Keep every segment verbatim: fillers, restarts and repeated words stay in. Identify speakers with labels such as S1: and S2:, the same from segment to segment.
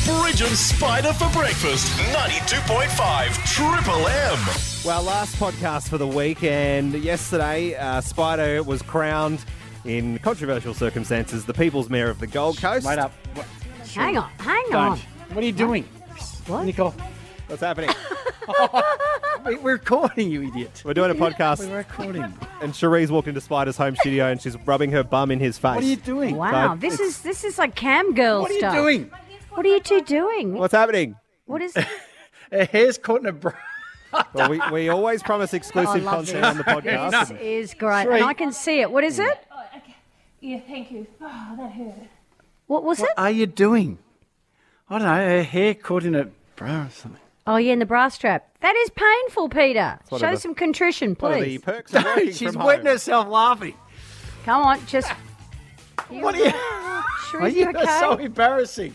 S1: Bridge and Spider for breakfast. ninety-two point five Triple M.
S2: Well, last podcast for the week, and yesterday, uh, Spider was crowned in controversial circumstances the People's Mayor of the Gold Coast.
S3: Wait up. What?
S4: Hang on, hang
S3: Don't.
S4: on.
S3: What are you doing?
S4: What?
S3: Nicole,
S2: What's happening?
S3: we- we're recording, you idiot.
S2: We're doing a podcast,
S3: We're recording.
S2: and Cherie's walked into Spider's home studio, and she's rubbing her bum in his face.
S3: What are you doing?
S4: Wow,
S2: So
S4: this
S2: it's-
S4: is this is like cam girl
S3: What are you
S4: stuff.
S3: doing?
S4: What are you two doing?
S2: What's happening?
S4: What is?
S3: Her hair's caught in a bra.
S2: Well, we, we always promise
S4: I
S2: exclusive
S4: love
S2: content
S4: this.
S2: on the podcast.
S4: This is great,
S3: Shree.
S4: and I can see it. What is it?
S5: Oh, okay. Yeah, thank you. Oh, that hurt.
S4: What was
S3: What
S4: it?
S3: are you doing? I don't know. Her hair caught in a bra or something.
S4: Oh, yeah, in the bra strap. That is painful, Peter.
S2: what
S4: Show
S2: are the-
S4: some contrition,
S2: What are the
S4: please.
S2: perks of working
S3: She's
S2: from
S3: wetting
S2: home?
S3: herself laughing.
S4: Come on, just.
S3: What are you?
S4: Sure,
S3: Are
S4: is
S3: you?
S4: you
S3: That's so
S4: okay?
S3: embarrassing.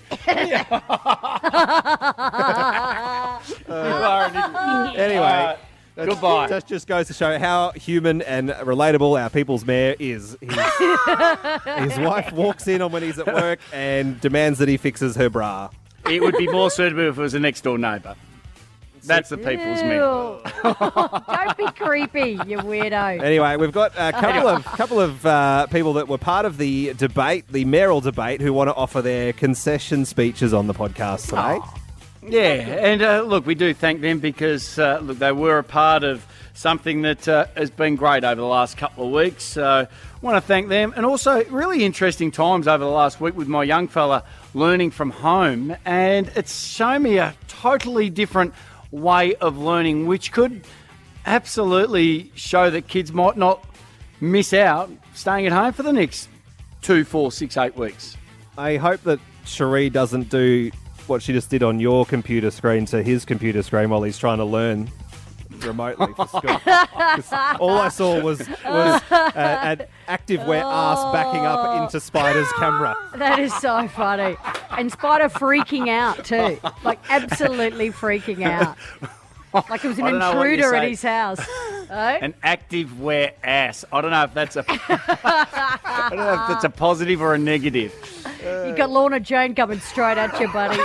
S3: You are an idiot.
S2: Anyway,
S3: Uh,
S2: that-
S3: goodbye.
S2: That just goes to show how human and relatable our People's Mayor is. His, his wife walks in on when he's at work and demands that he fixes her bra.
S3: It would be more suitable if it was a next door neighbour. That's the people's mayor.
S4: Ew. Don't be creepy, you weirdo.
S2: Anyway, we've got a couple of couple of uh, people that were part of the debate, the mayoral debate, who want to offer their concession speeches on the podcast today.
S3: Yeah, and uh, look, we do thank them because, uh, look, they were a part of something that uh, has been great over the last couple of weeks. So I want to thank them. And also, really interesting times over the last week with my young fella learning from home. And it's shown me a totally different way of learning, which could absolutely show that kids might not miss out staying at home for the next two, four, six, eight weeks.
S2: I hope that Cherie doesn't do what she just did on your computer screen to his computer screen while he's trying to learn remotely for school. 'Cause all I saw was was uh, an activewear ass backing up into Spider's camera.
S4: That is so funny. And Spider freaking out too. Like absolutely freaking out. Like it was an
S3: I don't know what you
S4: intruder at
S3: say.
S4: his house. Oh?
S3: An active wear ass. I don't know if that's a I don't know if that's a positive or a negative.
S4: You got Lorna Jane coming straight at you, buddy.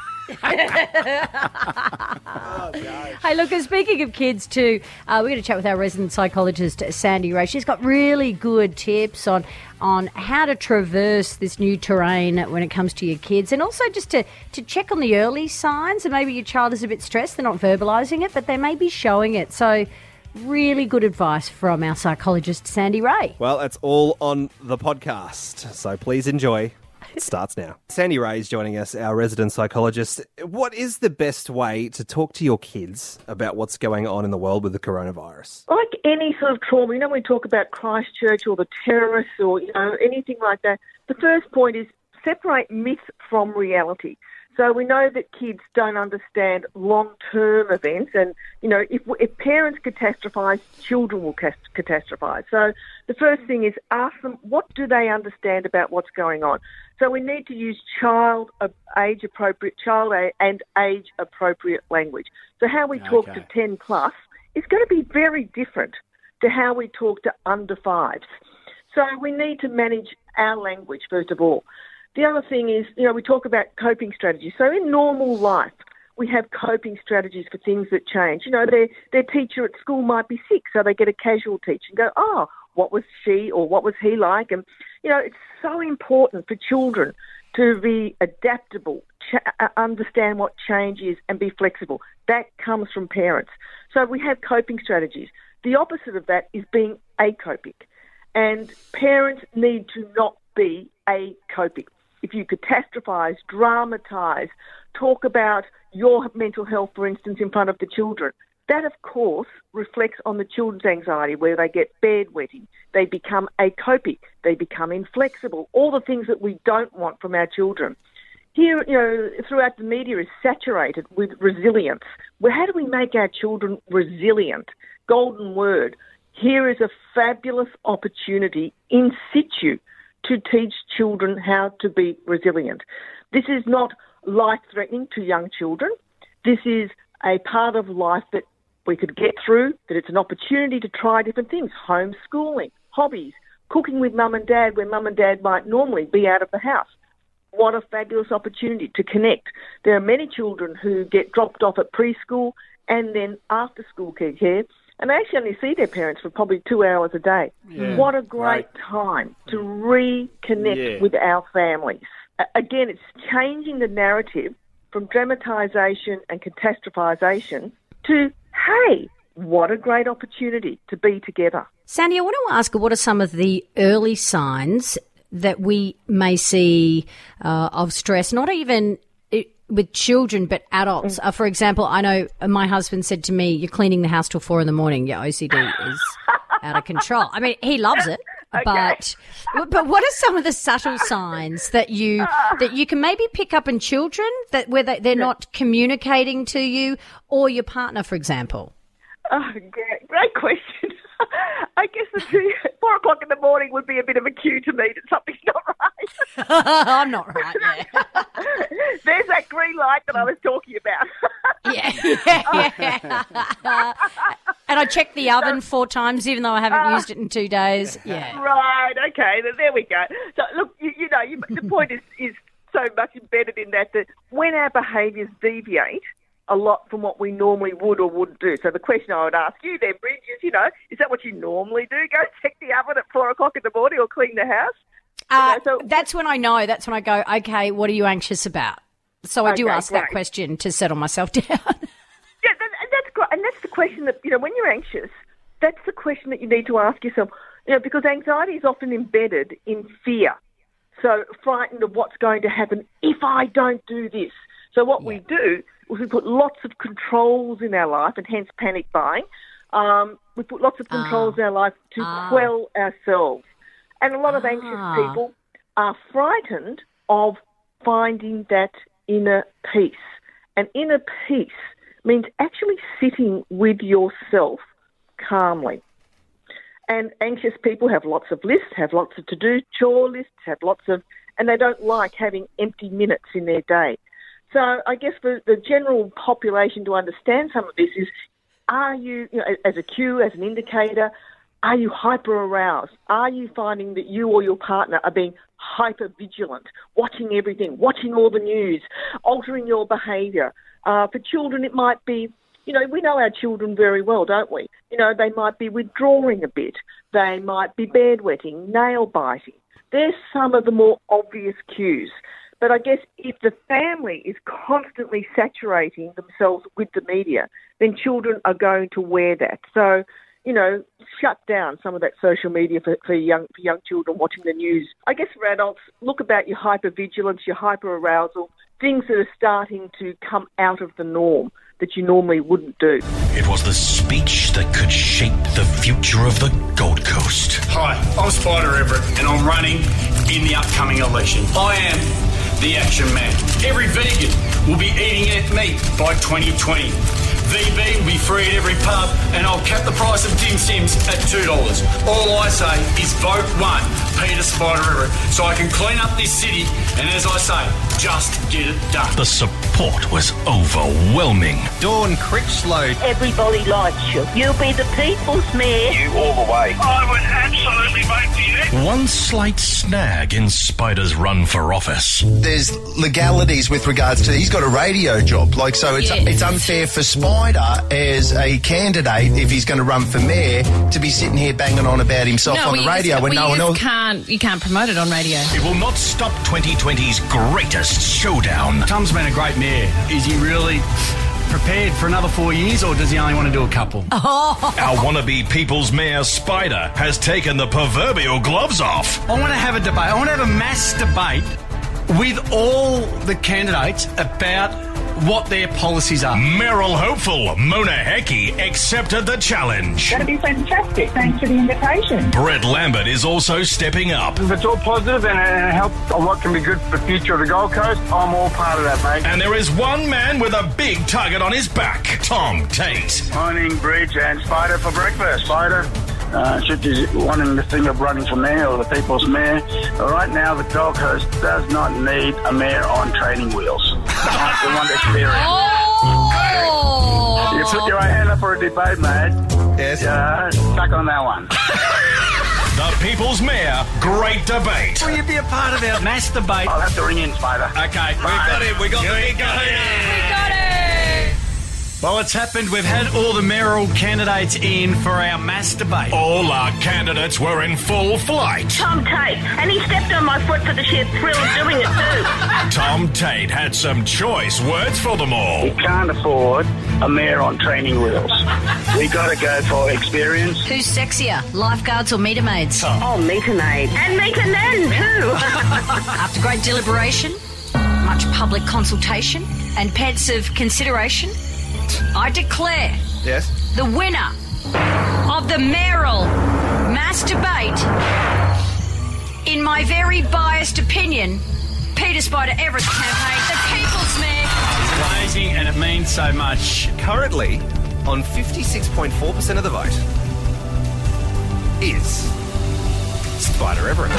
S4: Hey, look, and speaking of kids too, uh, we're going to chat with our resident psychologist, Sandy Ray. She's got really good tips on on how to traverse this new terrain when it comes to your kids, and also just to, to check on the early signs. And maybe your child is a bit stressed, they're not verbalising it, but they may be showing it. So really good advice from our psychologist, Sandy Ray.
S2: Well, it's all on the podcast, so please enjoy. It starts now. Sandy Ray is joining us, our resident psychologist. What is the best way to talk to your kids about what's going on in the world with the coronavirus?
S6: Like any sort of trauma, you know, when we talk about Christchurch or the terrorists or, you know, anything like that, the first point is separate myth from reality. So we know that kids don't understand long-term events, and, you know, if, if parents catastrophize, children will cast- catastrophize. So the first thing is ask them, what do they understand about what's going on? So we need to use child uh, age-appropriate, child a- and age-appropriate language. So how we talk
S3: Okay.
S6: to ten plus is going to be very different to how we talk to under fives. So we need to manage our language, first of all. The other thing is, you know, we talk about coping strategies. So in normal life, we have coping strategies for things that change. You know, their their teacher at school might be sick, so they get a casual teacher and go, oh, what was she or what was he like? And, you know, it's so important for children to be adaptable, ch- understand what change is and be flexible. That comes from parents. So we have coping strategies. The opposite of that is being acopic. And parents need to not be acopic. If you catastrophize, dramatise, talk about your mental health, for instance, in front of the children, that, of course, reflects on the children's anxiety, where they get bedwetting, they become acopic, they become inflexible, all the things that we don't want from our children. Here, you know, throughout the media is saturated with resilience. Well, how do we make our children resilient? Golden word. Here is a fabulous opportunity in situ to teach children how to be resilient. This is not life-threatening to young children. This is a part of life that we could get through, that it's an opportunity to try different things, homeschooling, hobbies, cooking with mum and dad where mum and dad might normally be out of the house. what a fabulous opportunity to connect. There are many children who get dropped off at preschool and then after school care, and they actually only see their parents for probably two hours a day.
S3: Yeah.
S6: What a great
S3: Right.
S6: time to reconnect
S3: Yeah.
S6: with our families. A- Again, it's changing the narrative from dramatisation and catastrophisation to, hey, what a great opportunity to be together.
S4: Sandy, I want to ask, what are some of the early signs that we may see uh, of stress, not even it, with children, but adults? Uh, for example, I know my husband said to me, you're cleaning the house till four in the morning. Your O C D is out of control. I mean, he loves it.
S6: Okay.
S4: But but what are some of the subtle signs that you that you can maybe pick up in children that where they, they're not communicating to you or your partner, for example?
S6: Oh, great, great question. I guess the two, four o'clock in the morning would be a bit of a cue to me that something's not right.
S4: I'm not right, yeah.
S6: There's that green light that I was talking about.
S4: yeah, yeah, yeah. And I checked the oven four times, even though I haven't used it in two days. Yeah.
S6: Right, okay, then there we go. So, look, you, you know, you, the point is, is so much embedded in that that when our behaviours deviate a lot from what we normally would or wouldn't do. So the question I would ask you then, Bridge, is, you know, is that what you normally do? Go check the oven at four o'clock in the morning or clean the house?
S4: Uh,
S6: You know, so-
S4: that's when I know. That's when I go, okay, what are you anxious about? So I do
S6: Okay,
S4: ask that
S6: great.
S4: question to settle myself down.
S6: Yeah, that, and that's great. And that's the question that, you know, when you're anxious, that's the question that you need to ask yourself, you know, because anxiety is often embedded in fear. So frightened of what's going to happen if I don't do this. So what we do is we put lots of controls in our life, and hence panic buying. Um, we put lots of controls in our life to
S4: Ah.
S6: quell ourselves. And a lot of anxious
S4: Ah.
S6: people are frightened of finding that inner peace. And inner peace means actually sitting with yourself calmly. And anxious people have lots of lists, have lots of to-do chore lists, have lots of, and they don't like having empty minutes in their day. So I guess for the general population to understand some of this is, are you, you know, as a cue, as an indicator, are you hyper-aroused? Are you finding that you or your partner are being hyper-vigilant, watching everything, watching all the news, altering your behaviour? Uh, for children, it might be, you know, we know our children very well, don't we? You know, they might be withdrawing a bit. They might be bedwetting, nail-biting. There's some of the more obvious cues. But I guess if the family is constantly saturating themselves with the media, then children are going to wear that. So, you know, shut down some of that social media for, for young for young children watching the news. I guess for adults, look about your hypervigilance, your hyperarousal, things that are starting to come out of the norm that you normally wouldn't do.
S1: It was the speech that could shape the future of the Gold Coast.
S7: Hi, I'm Spider Everett and I'm running in the upcoming election. I am the Action Man. Every vegan will be eating ant meat by twenty twenty. V B will be free at every pub and I'll cap the price of Dim Sims at two dollars. All I say is vote one, Peter Spider Everett, so I can clean up this city and, as I say, just get it done.
S1: The support was overwhelming.
S8: Dawn Critchlow.
S9: Everybody likes you. You'll be the people's mayor.
S7: You all the way. I would absolutely vote for you.
S1: One slight snag in Spider's run for office.
S8: There's legalities with regards to he's got a radio job, like so it's
S4: Yes.
S8: it's unfair for Spider as a candidate if he's going to run for mayor to be sitting here banging on about himself on
S10: well,
S8: the
S10: you
S8: radio
S10: just,
S8: when
S10: well,
S8: no
S10: you
S8: one
S10: just
S8: else.
S10: can't you can't promote it on radio.
S1: It will not stop twenty twenty's greatest showdown.
S3: Tom's been a great mayor. Is he really prepared for another four years, or does he only want to do a couple?
S1: Our wannabe People's Mayor Spider has taken the proverbial gloves off.
S3: I want to have a debate. I want to have a mass debate with all the candidates about what their policies are.
S1: Mayoral hopeful Mona Hecky accepted the challenge.
S9: That'd be fantastic. Thanks for the invitation.
S1: Brett Lambert is also stepping up.
S7: If it's all positive and it helps on what can be good for the future of the Gold Coast, I'm all part of that, mate.
S1: And there is one man with a big target on his back, Tom Tate.
S7: Morning, Bridge and Spider for breakfast. Spider, uh, should you wanting to think of running for mayor or the people's mayor, right now the Gold Coast does not need a mayor on training wheels. We want experience.
S10: Oh!
S7: You put your hand up for a debate, mate.
S8: Yes.
S7: Yeah, stuck on that one.
S1: The People's Mayor Great Debate.
S3: Will you be a part of our mass debate?
S7: I'll have to ring in, Spider.
S3: Okay, we've got him. We got the big guy.
S4: We got it!
S3: Well, it's happened. We've had all the mayoral candidates in for our mass debate.
S1: All our candidates were in full flight.
S9: Tom Tate, and he stepped on my foot for the sheer thrill of doing it too.
S1: Tom Tate had some choice words for them all.
S7: We can't afford a mayor on training wheels. We got to go for experience.
S4: Who's sexier, lifeguards or meter maids?
S9: Oh, meter maid. And meter men too.
S4: After great deliberation, much public consultation, and pence of consideration, I declare
S8: Yes.
S4: the winner of the mayoral mass debate, in my very biased opinion, Peter Spider Everest campaign, the People's Mayor.
S3: It's amazing, and it means so much.
S10: Currently, on fifty-six point four percent of the vote, is Spider Everett.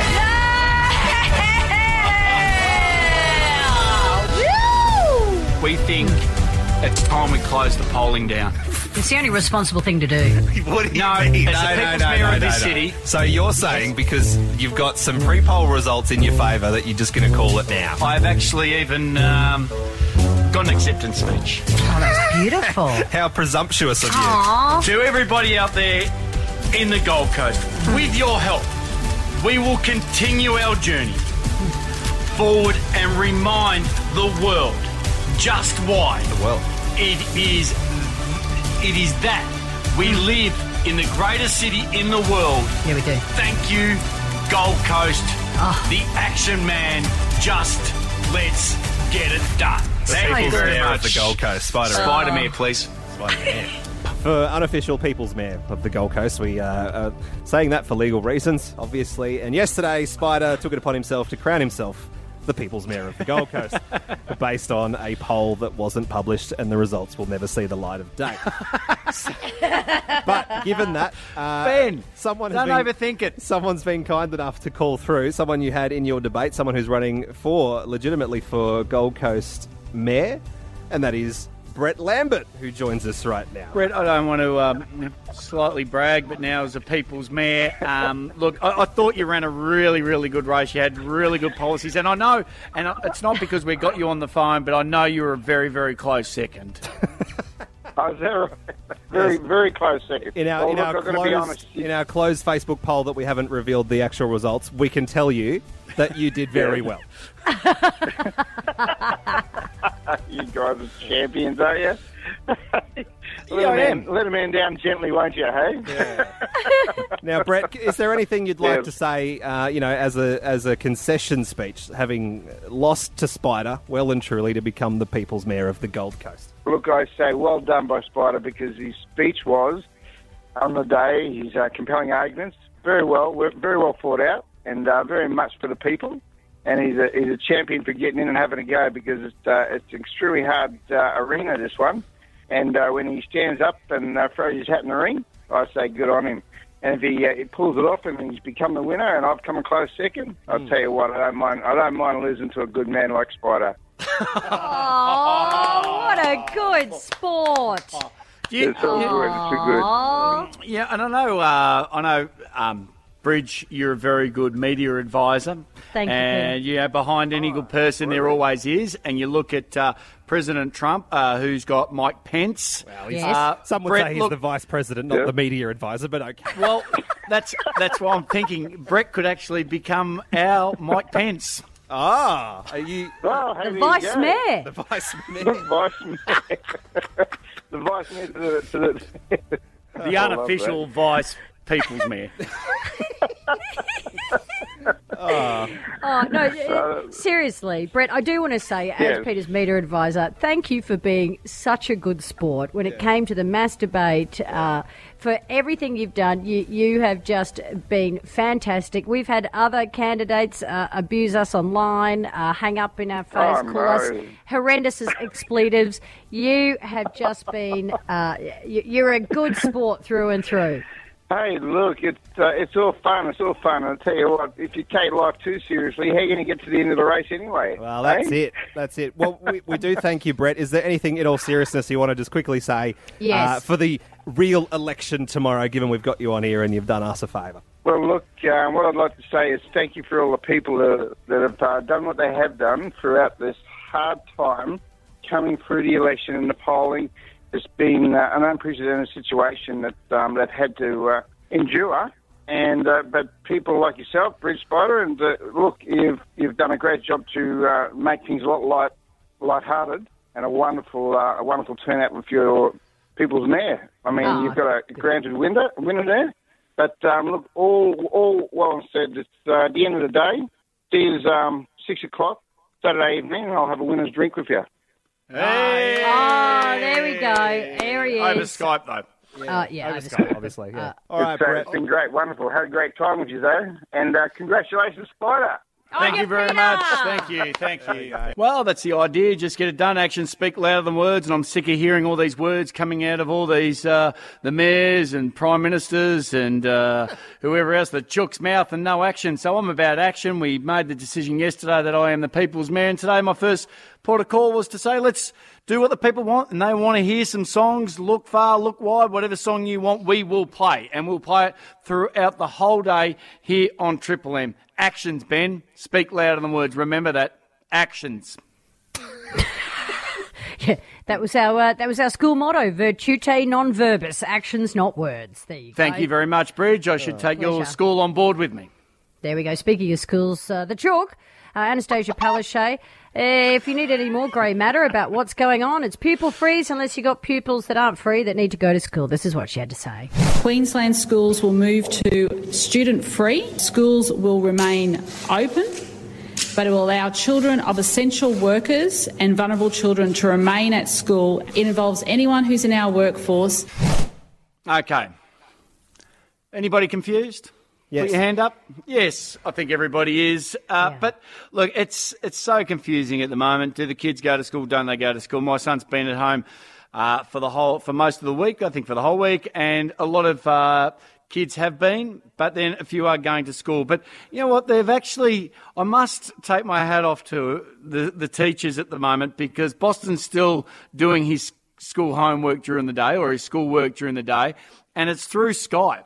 S3: We think it's time we close the polling down.
S4: It's the only responsible thing to do.
S10: What do you
S3: No,
S10: mean?
S3: as the People's Mayor of this city.
S10: So you're saying because you've got some pre-poll results in your favour that you're just going to call it now?
S3: I've actually even um, got an acceptance speech.
S4: Oh, that's beautiful.
S10: How presumptuous of you.
S4: Aww.
S3: To everybody out there in the Gold Coast, with your help, we will continue our journey forward and remind the world just why
S10: The world.
S3: it is it is that we live in the greatest city in the world.
S4: Yeah, we do.
S3: Thank you, Gold Coast.
S4: Oh.
S3: The action man. Just let's get it done. Thank you
S10: People's
S3: very
S10: Mayor
S3: much.
S10: of the Gold Coast, Spider Everett.
S3: Spider Mayor, please.
S2: For unofficial People's Mayor of the Gold Coast, we uh, are saying that for legal reasons, obviously. And yesterday, Spider took it upon himself to crown himself the People's Mayor of the Gold Coast, based on a poll that wasn't published, and the results will never see the light of day. But given that, uh,
S3: Ben,
S2: someone has
S3: don't
S2: been,
S3: overthink it.
S2: Someone's been kind enough to call through, someone you had in your debate, someone who's running for, legitimately for Gold Coast Mayor, and that is Brett Lambert, who joins us right now.
S3: Brett, I don't want to um, slightly brag, but now as a People's Mayor, um, look, I, I thought you ran a really, really good race. You had really good policies, and I know, and it's not because we got you on the phone, but I know you were a very, very close second.
S11: I was very, very, very close second.
S2: In our,
S11: well,
S2: in,
S11: look,
S2: our
S11: I'm gonna be
S2: closed,
S11: honest.
S2: in our closed Facebook poll that we haven't revealed the actual results, we can tell you that you did very well.
S11: You guys are champions, are you? let,
S3: Yeah,
S11: a
S3: I
S11: man,
S3: am.
S11: let a man down gently, won't you, hey?
S2: Now, Brett, is there anything you'd like
S11: Yeah.
S2: to say, uh, you know, as a as a concession speech, having lost to Spider, well and truly, to become the People's Mayor of the Gold Coast?
S11: Look, I say well done by Spider, because his speech was, on the day, his uh, compelling arguments, very well, very well thought out, and uh, very much for the people. And he's a, he's a champion for getting in and having a go, because it's, uh, it's an extremely hard uh, arena, this one. And uh, when he stands up and uh, throws his hat in the ring, I say good on him. And if he, uh, he pulls it off and he's become the winner, and I've come a close second, I'll tell you what, I don't mind. I don't mind losing to a good man like Spider.
S4: Oh, what a good sport.
S3: You-
S11: It's all good. It's too good.
S4: Oh,
S3: Yeah, and I know, uh, I know, um, Bridge, you're a very good media advisor.
S4: Thank you,
S3: And, you know, behind any good person, there always is. And you look at uh, President Trump, uh, who's got Mike Pence.
S4: Yes.
S3: Uh,
S2: Some would
S3: Brett,
S2: say he's
S3: look,
S2: the vice president, not
S11: Yeah.
S2: the media advisor, but okay.
S3: well, that's that's why I'm thinking Brett could actually become our Mike Pence.
S2: Ah, are you
S11: Oh, how
S4: the
S11: do you
S4: vice
S11: go?
S4: mayor.
S2: the vice
S11: The
S2: mayor?
S11: vice mayor. The vice mayor to the... To the
S3: The
S11: I love
S3: unofficial vice people's mayor.
S4: Oh, no, uh, seriously, Brett, I do want to say, as
S11: Yes.
S4: Peter's media advisor, thank you for being such a good sport. When it came to the mass debate, uh, for everything you've done, you, you have just been fantastic. We've had other candidates uh, abuse us online, uh, hang up in our face,
S11: Oh,
S4: call us
S11: no.
S4: horrendous expletives. You have just been, uh, you, you're a good sport through and through.
S11: Hey, look, it's uh, it's all fun. It's all fun. I'll tell you what, if you take life too seriously, how are you going to get to the end of the race anyway?
S2: Well, that's
S11: eh?
S2: it. That's it. Well, we, we do thank you, Brett. Is there anything in all seriousness you want to just quickly say
S4: Yes.
S2: uh, for the real election tomorrow, given we've got you on here and you've done us a favour?
S11: Well, look, uh, what I'd like to say is thank you for all the people that, that have uh, done what they have done throughout this hard time coming through the election and the polling. It's been uh, an unprecedented situation that um, they've had to uh, endure. And uh, but people like yourself, Bridge Spider, and uh, look, you've you've done a great job to uh, make things a lot light, lighthearted, and a wonderful uh, a wonderful turnout with your people's mayor. I mean,
S4: Oh,
S11: you've got a granted winner winner there. But um, look, all all well said. It's uh, at the end of the day. It is um, six o'clock Saturday evening, and I'll have a winner's drink with you.
S3: Hey!
S4: Oh, there we go. There he is.
S3: Over Skype, though.
S4: Uh, yeah,
S2: Over
S4: over
S2: Skype,
S4: Skype.
S2: obviously. Yeah.
S4: Uh,
S2: All right,
S11: it's, uh,
S2: Brett.
S11: it's been great, wonderful. Had a great time with you, though. And uh, congratulations, Spider.
S3: Thank you very much. Thank you. Thank you. Well, that's the idea. Just get it done. Actions speak louder than words. And I'm sick of hearing all these words coming out of all these, uh, the mayors and prime ministers and uh, whoever else, the chook's mouth and no action. So I'm about action. We made the decision yesterday that I am the people's mayor. And today my first port of call was to say, let's do what the people want. And they want to hear some songs. Look far, look wide. Whatever song you want, we will play. And we'll play it throughout the whole day here on Triple M. Actions, Ben. Speak louder than words. Remember that. Actions.
S4: Yeah, that was our uh, that was our school motto: virtute non verbis, actions not words. There you
S3: Thank
S4: go.
S3: you very much, Bridge. I should take your
S4: pleasure.
S3: school on board with me.
S4: There we go. Speaking of schools, uh, the Chalk, uh, Anastasia Palaszczuk. Uh, if you need any more grey matter about what's going on, it's pupil freeze unless you've got pupils that aren't free that need to go to school. This is what she had to say.
S12: Queensland schools will move to student-free. Schools will remain open, but it will allow children of essential workers and vulnerable children to remain at school. It involves anyone who's in our workforce.
S3: Okay. Anybody confused?
S2: Yes.
S3: Put your hand up. Yes, I think everybody is. Uh,
S4: Yeah.
S3: But look, it's it's so confusing at the moment. Do the kids go to school? Don't they go to school? My son's been at home uh, for the whole for most of the week. I think for the whole week, and a lot of uh, kids have been, but then a few are going to school. But you know what? They've actually. I must take my hat off to the the teachers at the moment, because Boston's still doing his school homework during the day or his school work during the day, and it's through Skype.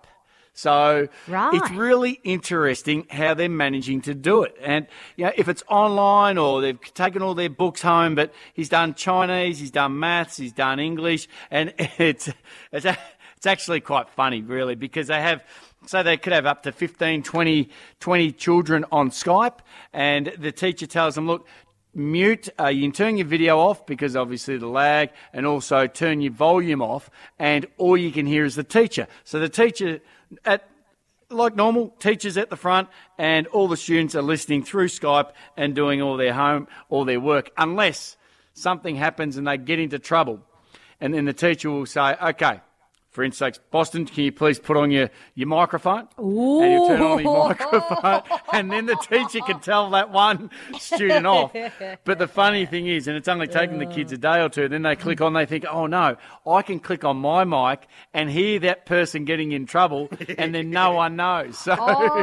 S3: So
S4: Right.
S3: it's really interesting how they're managing to do it. And, you know, if it's online or they've taken all their books home, but he's done Chinese, he's done maths, he's done English, and it's, it's, a, it's actually quite funny, really, because they have, so they could have up to fifteen, twenty, twenty children on Skype, and the teacher tells them, look, mute, uh, you can turn your video off because obviously the lag, and also turn your volume off, and all you can hear is the teacher. So the teacher, at like normal, teachers at the front, and all the students are listening through Skype and doing all their home, all their work, unless something happens and they get into trouble. And then the teacher will say, okay, for instance, Boston, can you please put on your, your microphone?
S4: Ooh.
S3: And you turn on your microphone, and then the teacher can tell that one student off. But the funny thing is, and it's only taken the kids a day or two, then they click on, they think, oh no, I can click on my mic and hear that person getting in trouble, and then no one knows. So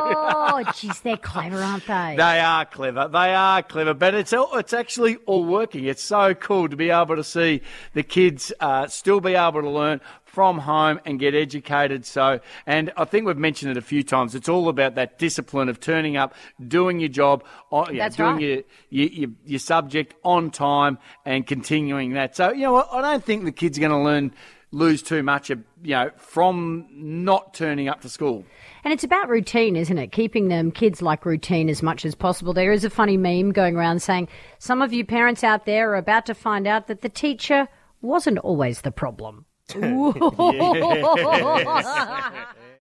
S4: Oh, jeez, they're clever, aren't they?
S3: they are clever. They are clever, but it's all, it's actually all working. It's so cool to be able to see the kids uh, still be able to learn from home and get educated. So, and I think we've mentioned it a few times. It's all about that discipline of turning up, doing your job, on, yeah,
S4: That's
S3: doing
S4: right.
S3: your, your your your subject on time, and continuing that. So, you know, I I don't think the kids are going to learn lose too much, you know, from not turning up to school.
S4: And it's about routine, isn't it? Keeping them kids like routine as much as possible. There is a funny meme going around saying some of you parents out there are about to find out that the teacher wasn't always the problem. Ooh.